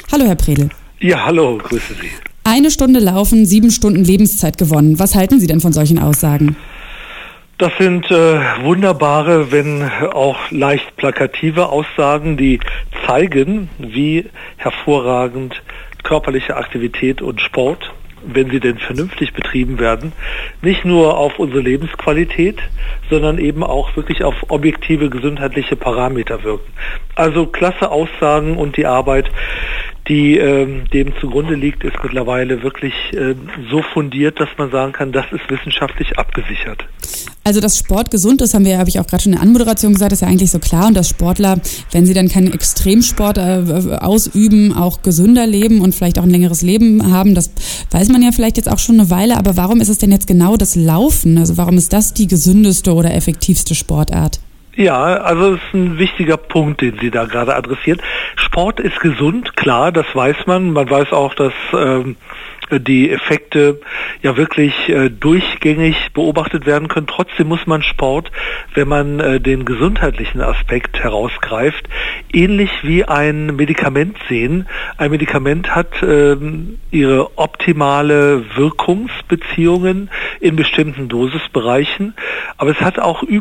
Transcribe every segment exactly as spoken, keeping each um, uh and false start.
Hallo Herr Predel. Ja, hallo, grüße Sie. Eine Stunde laufen, sieben Stunden Lebenszeit gewonnen. Was halten Sie denn von solchen Aussagen? Das sind äh, wunderbare, wenn auch leicht plakative Aussagen, die zeigen, wie hervorragend körperliche Aktivität und Sport, wenn sie denn vernünftig betrieben werden, nicht nur auf unsere Lebensqualität, sondern eben auch wirklich auf objektive gesundheitliche Parameter wirken. Also klasse Aussagen, und die Arbeit, die ähm, dem zugrunde liegt, ist mittlerweile wirklich äh, so fundiert, dass man sagen kann, das ist wissenschaftlich abgesichert. Also dass Sport gesund ist, haben wir, habe ich auch gerade schon in der Anmoderation gesagt, ist ja eigentlich so klar, und dass Sportler, wenn sie dann keinen Extremsport äh, ausüben, auch gesünder leben und vielleicht auch ein längeres Leben haben, das weiß man ja vielleicht jetzt auch schon eine Weile, aber warum ist es denn jetzt genau das Laufen? Also warum ist das die gesündeste oder effektivste Sportart? Ja, also es ist ein wichtiger Punkt, den Sie da gerade adressieren. Sport ist gesund, klar, das weiß man. Man weiß auch, dass ähm, die Effekte ja wirklich äh, durchgängig beobachtet werden können. Trotzdem muss man Sport, wenn man äh, den gesundheitlichen Aspekt herausgreift, ähnlich wie ein Medikament sehen. Ein Medikament hat äh, ihre optimale Wirkungsbeziehungen in bestimmten Dosisbereichen, aber es hat auch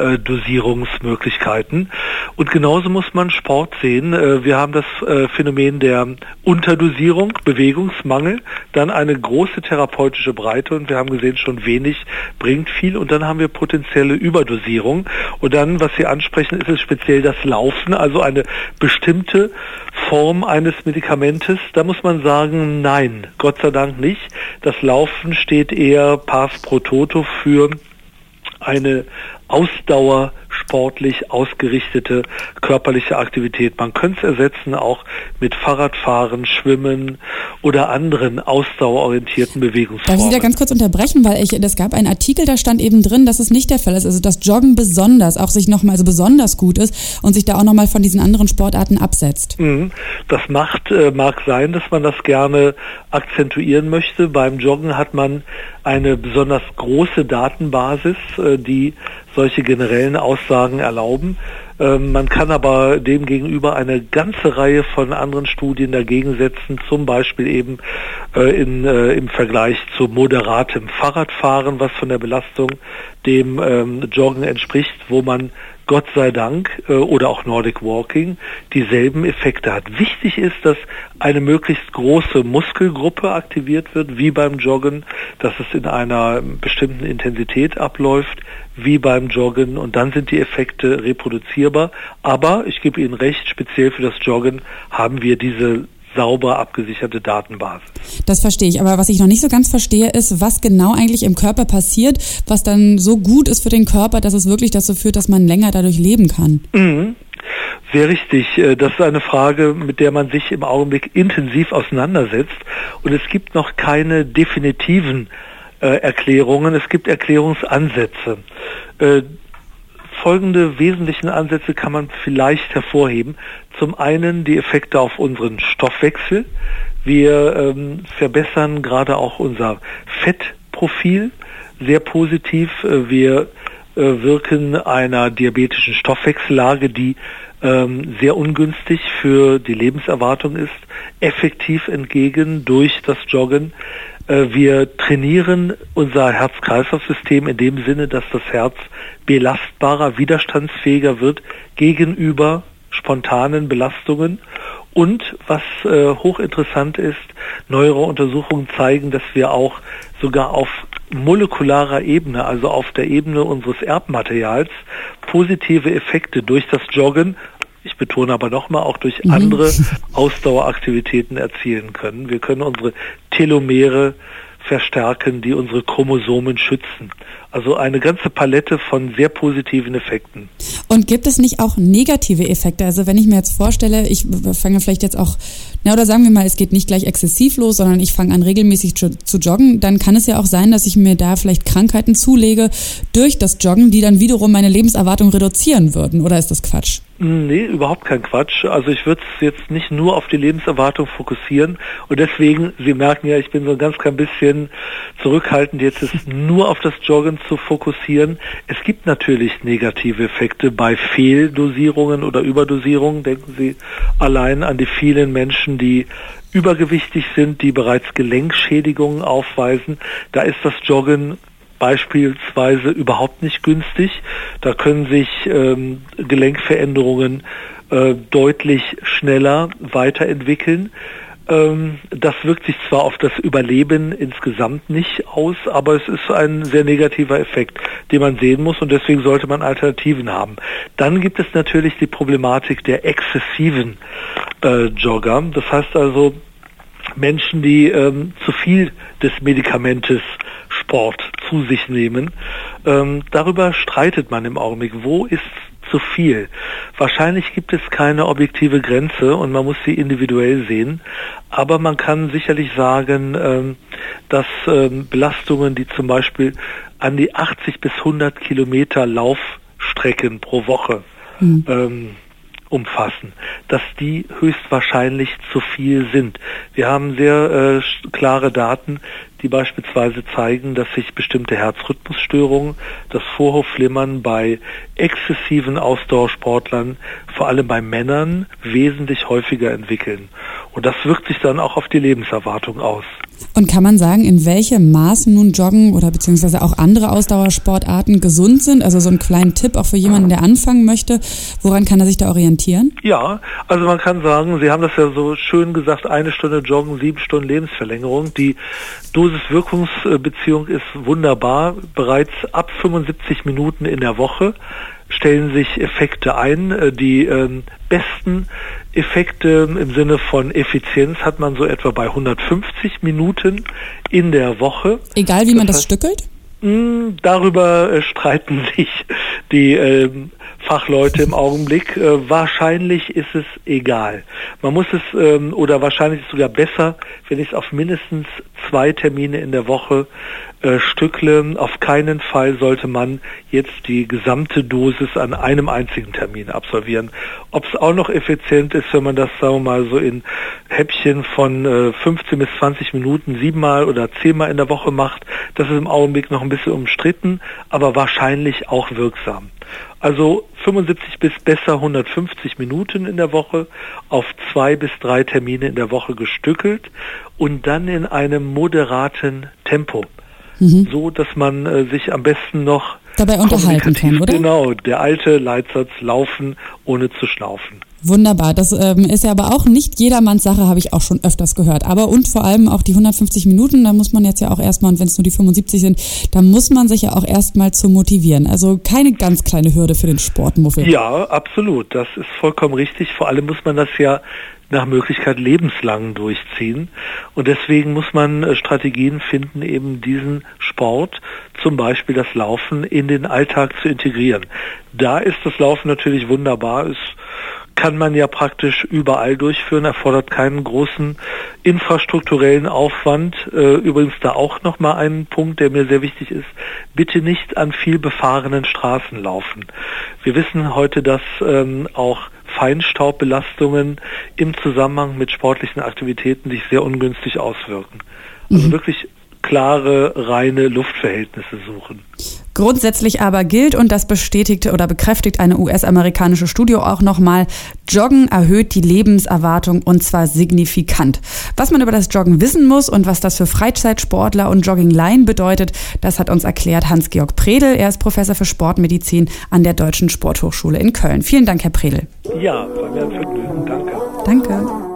Überdosierungsmöglichkeiten. Und genauso muss man Sport sehen. Äh, wir haben das äh, Phänomen der Unterdosierung, Bewegungsmangel, dann eine große therapeutische Breite, und wir haben gesehen, schon wenig bringt viel, und dann haben wir potenzielle Überdosierung, und dann, was Sie ansprechen, ist es speziell das Laufen, also eine bestimmte Form eines Medikamentes. Da muss man sagen, nein, Gott sei Dank nicht. Das Laufen steht eher pars pro toto für eine Ausdauer sportlich ausgerichtete körperliche Aktivität. Man könnte es ersetzen auch mit Fahrradfahren, Schwimmen oder anderen ausdauerorientierten Bewegungsformen. Darf ich Sie da ganz kurz unterbrechen, weil ich, es gab einen Artikel, da stand eben drin, dass es nicht der Fall ist, also dass Joggen besonders, auch sich nochmal, also besonders gut ist und sich da auch nochmal von diesen anderen Sportarten absetzt. Das macht, äh, mag sein, dass man das gerne akzentuieren möchte. Beim Joggen hat man eine besonders große Datenbasis, äh, die solche generellen Aussagen erlauben. Ähm, man kann aber demgegenüber eine ganze Reihe von anderen Studien dagegen setzen, zum Beispiel eben äh, in, äh, im Vergleich zu moderatem Fahrradfahren, was von der Belastung dem ähm, Joggen entspricht, wo man Gott sei Dank, äh, oder auch Nordic Walking, dieselben Effekte hat. Wichtig ist, dass eine möglichst große Muskelgruppe aktiviert wird, wie beim Joggen, dass es in einer bestimmten Intensität abläuft, wie beim Joggen, und dann sind die Effekte reproduzierbar. Aber, ich gebe Ihnen recht, speziell für das Joggen haben wir diese sauber abgesicherte Datenbasis. Das verstehe ich, aber was ich noch nicht so ganz verstehe, ist, was genau eigentlich im Körper passiert, was dann so gut ist für den Körper, dass es wirklich dazu führt, dass man länger dadurch leben kann. Mhm. Sehr richtig. Das ist eine Frage, mit der man sich im Augenblick intensiv auseinandersetzt, und es gibt noch keine definitiven äh, Erklärungen, es gibt Erklärungsansätze. Äh, Folgende wesentlichen Ansätze kann man vielleicht hervorheben. Zum einen die Effekte auf unseren Stoffwechsel. Wir ähm, verbessern gerade auch unser Fettprofil sehr positiv. Wir äh, wirken einer diabetischen Stoffwechsellage, die ähm, sehr ungünstig für die Lebenserwartung ist, effektiv entgegen durch das Joggen. Wir trainieren unser Herz-Kreislauf-System in dem Sinne, dass das Herz belastbarer, widerstandsfähiger wird gegenüber spontanen Belastungen. Und was äh, hochinteressant ist, neuere Untersuchungen zeigen, dass wir auch sogar auf molekularer Ebene, also auf der Ebene unseres Erbmaterials, positive Effekte durch das Joggen, ich betone aber nochmal, auch durch mhm. andere Ausdaueraktivitäten erzielen können. Wir können unsere Telomere verstärken, die unsere Chromosomen schützen. Also eine ganze Palette von sehr positiven Effekten. Und gibt es nicht auch negative Effekte? Also wenn ich mir jetzt vorstelle, ich fange vielleicht jetzt auch, na oder sagen wir mal, es geht nicht gleich exzessiv los, sondern ich fange an regelmäßig zu, zu joggen, dann kann es ja auch sein, dass ich mir da vielleicht Krankheiten zulege durch das Joggen, die dann wiederum meine Lebenserwartung reduzieren würden. Oder ist das Quatsch? Nee, überhaupt kein Quatsch. Also ich würde es jetzt nicht nur auf die Lebenserwartung fokussieren, und deswegen, Sie merken ja, ich bin so ein ganz klein bisschen zurückhaltend, jetzt es nur auf das Joggen Antworten zu fokussieren. Es gibt natürlich negative Effekte bei Fehldosierungen oder Überdosierungen. Denken Sie allein an die vielen Menschen, die übergewichtig sind, die bereits Gelenkschädigungen aufweisen. Da ist das Joggen beispielsweise überhaupt nicht günstig. Da können sich ähm, Gelenkveränderungen äh, deutlich schneller weiterentwickeln. Ähm, das wirkt sich zwar auf das Überleben insgesamt nicht aus, aber es ist ein sehr negativer Effekt, den man sehen muss, und deswegen sollte man Alternativen haben. Dann gibt es natürlich die Problematik der exzessiven äh, Jogger. Das heißt also Menschen, die ähm, zu viel des Medikamentes Sport zu sich nehmen. Ähm, darüber streitet man im Augenblick. Wo ist zu viel? Wahrscheinlich gibt es keine objektive Grenze und man muss sie individuell sehen. Aber man kann sicherlich sagen, ähm, dass ähm, Belastungen, die zum Beispiel an die achtzig bis hundert Kilometer Laufstrecken pro Woche mhm. ähm, umfassen, dass die höchstwahrscheinlich zu viel sind. Wir haben sehr äh, klare Daten, die beispielsweise zeigen, dass sich bestimmte Herzrhythmusstörungen, das Vorhofflimmern bei exzessiven Ausdauersportlern, vor allem bei Männern, wesentlich häufiger entwickeln. Und das wirkt sich dann auch auf die Lebenserwartung aus. Und kann man sagen, in welchem Maß nun Joggen oder beziehungsweise auch andere Ausdauersportarten gesund sind? Also so einen kleinen Tipp auch für jemanden, der anfangen möchte. Woran kann er sich da orientieren? Ja, also man kann sagen, Sie haben das ja so schön gesagt, eine Stunde Joggen, sieben Stunden Lebensverlängerung. Die Dosis-Wirkungsbeziehung ist wunderbar. Bereits ab fünfundsiebzig Minuten in der Woche stellen sich Effekte ein. Die ähm, besten Effekte im Sinne von Effizienz hat man so etwa bei hundertfünfzig Minuten in der Woche. Egal wie man das, das heißt, stückelt? Mh, darüber äh, streiten sich die äh, Fachleute im Augenblick. Äh, wahrscheinlich ist es egal. Man muss es, ähm, oder wahrscheinlich ist es sogar besser, wenn ich es auf mindestens zwei Termine in der Woche äh, stückle. Auf keinen Fall sollte man jetzt die gesamte Dosis an einem einzigen Termin absolvieren. Ob es auch noch effizient ist, wenn man das, sagen wir mal, so in Häppchen von äh, fünfzehn bis zwanzig Minuten siebenmal oder zehnmal in der Woche macht, das ist im Augenblick noch ein bisschen umstritten, aber wahrscheinlich auch wirksam. Also fünfundsiebzig bis besser hundertfünfzig Minuten in der Woche auf zwei bis drei Termine in der Woche gestückelt und dann in einem moderaten Tempo, mhm. so dass man äh, sich am besten noch dabei unterhalten kann, oder? Genau, der alte Leitsatz, laufen ohne zu schnaufen. Wunderbar, das ähm, ist ja aber auch nicht jedermanns Sache, habe ich auch schon öfters gehört. Aber und vor allem auch die hundertfünfzig Minuten, da muss man jetzt ja auch erstmal, und wenn es nur die fünfundsiebzig sind, da muss man sich ja auch erstmal zu motivieren. Also keine ganz kleine Hürde für den Sportmuffel. Ja, absolut, das ist vollkommen richtig. Vor allem muss man das ja nach Möglichkeit lebenslang durchziehen. Und deswegen muss man äh, Strategien finden, eben diesen Sport, zum Beispiel das Laufen, in den Alltag zu integrieren. Da ist das Laufen natürlich wunderbar. Es kann man ja praktisch überall durchführen, erfordert keinen großen infrastrukturellen Aufwand. Äh, übrigens da auch nochmal ein Punkt, der mir sehr wichtig ist. Bitte nicht an viel befahrenen Straßen laufen. Wir wissen heute, dass ähm, auch Feinstaubbelastungen im Zusammenhang mit sportlichen Aktivitäten sich sehr ungünstig auswirken. Also mhm. wirklich klare, reine Luftverhältnisse suchen. Grundsätzlich aber gilt, und das bestätigt oder bekräftigt eine U S-amerikanische Studie auch nochmal, Joggen erhöht die Lebenserwartung und zwar signifikant. Was man über das Joggen wissen muss und was das für Freizeitsportler und Jogginglaien bedeutet, das hat uns erklärt Hans-Georg Predel. Er ist Professor für Sportmedizin an der Deutschen Sporthochschule in Köln. Vielen Dank, Herr Predel. Ja, war mir ein Vergnügen. Danke. Danke.